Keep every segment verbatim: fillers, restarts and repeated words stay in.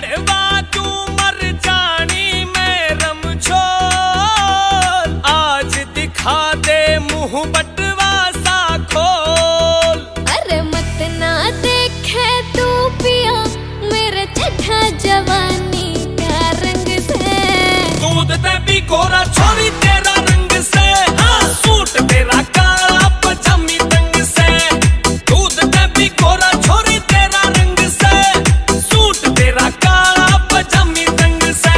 बड़वा तू मर जानी मैं रमझोल, आज दिखा दे मुंह बटवा सा खोल। अरे मत ना देखे तू पिया मेरे चढ़ा जवानी का रंग से, दूध दे भी गोरा छोरी तेरा रंग से, हाँ सूट तेरा काला पजामी तंग से। दूध दे भी गोरा छोरी तेरा रंग से, सूट तेरा काला पजामी तंग से।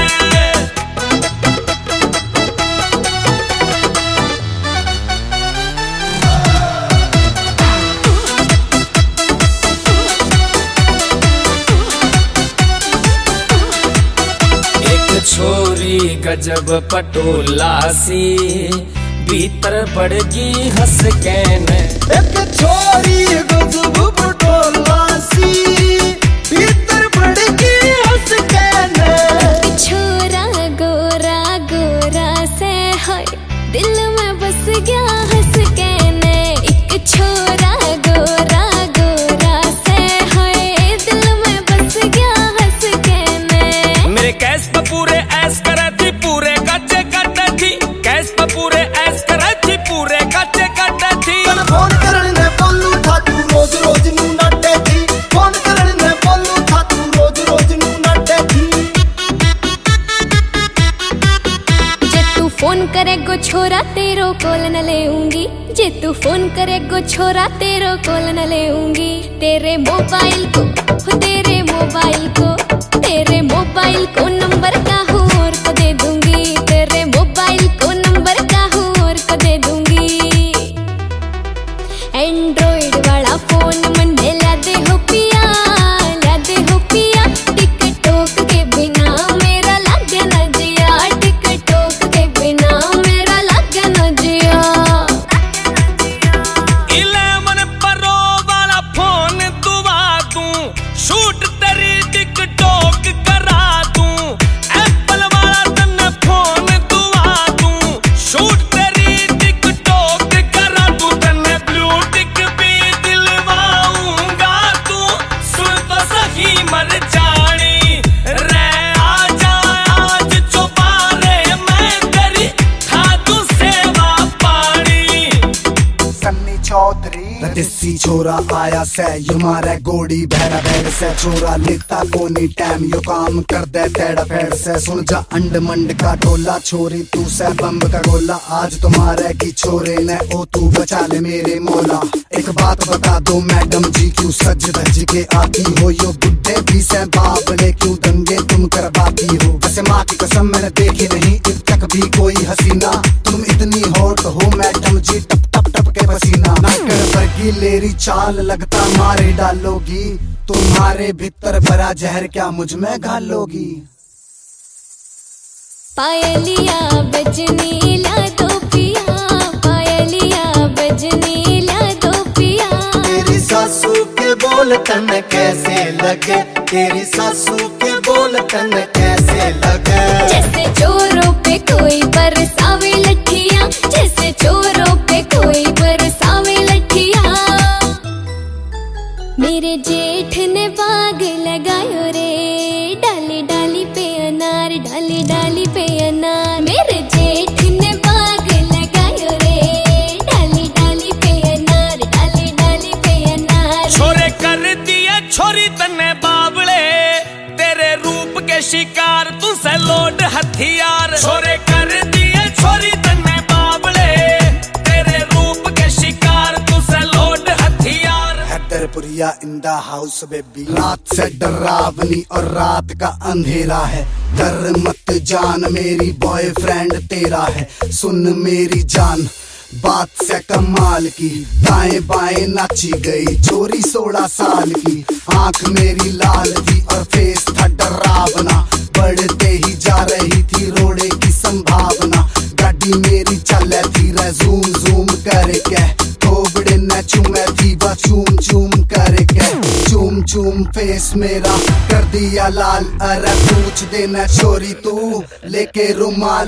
छोरी गजब पटोला सी, भीतर पड़गी हंस के ने। एक छोरी गजब पटोला सी, भीतर पड़गी हंस के ने। छोरा गोरा गोरा से है दिल में बस गया हंस के ने। एक छोरा गोरा गोरा से है दिल में बस गया हंस के ने। मेरे कैस पे पूरे ऐस करे थी, पूरे कच्चे कटे थी। कैस पे पूरे ऐस करे थी, पूरे कच्चे कटे थी। फोन करने ने बोलू था तू रोज रोज नू नटे थी। फोन करने ने बोलू था तू रोज रोज नू नटे थी। जे तू फोन करे गो छोरा तेरो कॉल न लेऊंगी, जे तू फोन करे गो छोरा तेरो कॉल न लेऊंगी। तेरे मोबाइल को तेरे मोबाइल को तेरे मोबाइल को नंबर का हूँ और को दे दूंगी। तेरे मोबाइल को नंबर का हूँ और को दे दूंगी। एंड्रॉइड वाला फोन मन में ला दे हो पिया, ला दे हो पिया। टिकटॉक के बिना मेरा लागे न जिया, टिकटॉक के बिना मेरा लागे न जिया। इलेवन प्रो वाला फोन दुआ दूं, शूट तेरी टिकटॉक करा दूं। एप्पल वाला तन्ने फोन दुआ दूं, शूट तेरी टिकटॉक करा दूं। तन्ने ब्लू टिक भी दिलवाऊंगा, तू सुन तो सही मर जानी रे। आजा आज चौबारे मैं तेरी खा दूं सेवा पानी। सन्नी चौधरी देसी छोरा आया से, यू मारे गोड़ी भैरा भैर से। छोरा लेता कोनी टाइम यो काम कर दे तेड़ा फेड़ से। सुन जा अंड मंड का टोला, छोरी तू से बम्ब का गोला। आज तुम्हारे की छोरे ने ओ तू बचा ले मेरे मौला। एक बात बता दो मैडम जी, क्यों सज धज के आती हो? यो बुढ़े भी से बाप ने क्यों दंगे तुम करवाती हो? वैसे माँ की कसम मैंने देखी नहीं अब तक भी कोई हसीना। तुम इतनी हॉट हो मैडम जी, टप टप टप के पसीना। नाकर वर्गी लेरी चाल लगता मारे डालोगी। तुम्हारे भीतर भरा जहर क्या मुझ में घालोगी? पायलिया बजनी ला दो पिया, पायलिया बजनी ला दो पिया। तेरी सासू के बोल तन कैसे लगे? तेरी सासू के बोल तन कैसे लगे? जैसे चोरों पे कोई बरसावे लठियां, जैसे चोरों पे कोई बरसावे लठियां। मेरे जेठ ने बाग लगायो रे, डाली डाली पे अनार, डाली डाली पे अनार। मेरे जेठ ने बाग लगायो रे, डाली डाली पे अनार, डाली डाली पे अनार। छोरे कर दिए छोरी तन्ने बावले, तेरे रूप के शिकार तुझसे लोड हथियार। छोरे कर दिए छोरी तन्ने बावले, तेरे रूप के शिकार तुझसे लोड हथियार। Haiderpuria in the house baby. रात से डरावनी और रात का अंधेरा है। डर मत जान मेरी बॉयफ्रेंड तेरा है। सुन मेरी जान बात से कमाल की, दाएं बाएं नाची गई छोरी सोलह साल की। आंख मेरी लाल थी और फेस था डरावना। बढ़ते ही जा रही थी रोड़े की संभावना। गाड़ी मेरी चले थी जूम जूम करके। थोबड़े न चूमे थी वह चूम चूम करके। चूम चूम फेस मेरा कर दिया लाल। अरे पूछ देना छोरी तू लेके रुमाल।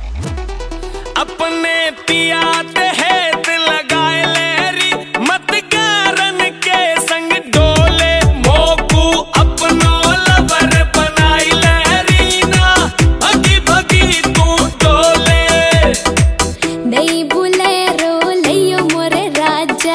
अपने पिया ते हेत लगाए लेरी, मत गारन के संग डोले। मोकू अपनो लवर बना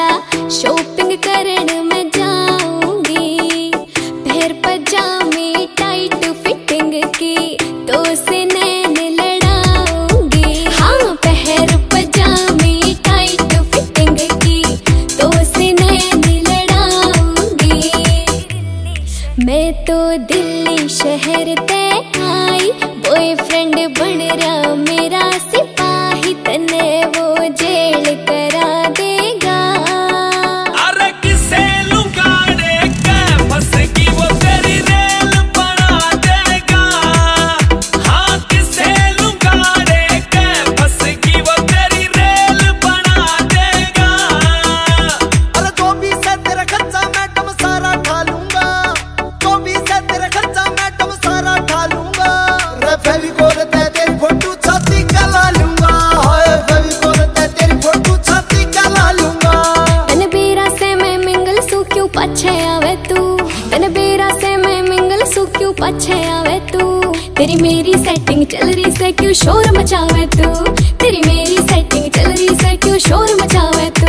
जा शॉपिंग करन मैं जाऊंगी, पैर पजामे टाइट फिटिंग की तो से नैन लड़ाऊंगी। हाँ पैर पजामे टाइट फिटिंग की तो से नैन लड़ाऊंगी। मैं तो दिल्ली शहर ते आई, बॉयफ्रेंड बन रहा मेरा सिपाही, तने वो जेल करा देगा। अरे किसे लुगाड़े के फंसेगी वो तेरी रेल बना देगा। हाँ किसे लुगाड़े के फंसेगी वो तेरी रेल बना देगा। अरे जो भी से तेरा खर्चा मैडम सारा उठा लूंगा, जो भी से तेरा खर्चा मैडम सारा उठा लूंगा। रे फेविकोल ते तेरी फोटो छाती कला लूंगा, हाय फेविकोल ते तेरी फोटो छाती कला लूंगा। तन बेरा से मैं मिंगल सू क्यों पाछे आवे तू, तन बेरा से मैं मिंगल सू क्यों पाछे आवे तू। तेरी मेरी सेटिंग चल रही से क्यों शोर मचावे तू, तेरी मेरी सेटिंग चल रही से क्यों शोर मचावे तू।